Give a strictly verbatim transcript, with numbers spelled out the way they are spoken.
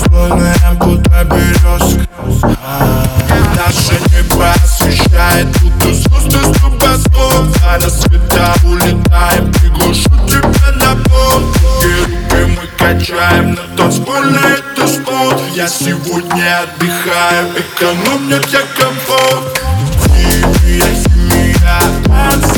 танцполная, будто березка. Наше небо освещает, будто звезды с небосвод. А до света улетаем, приглашу тебя на пол. И руки мы качаем, на танцполе это спорт. Я сегодня отдыхаю, экономлю для комфорт. И я семья, танцы.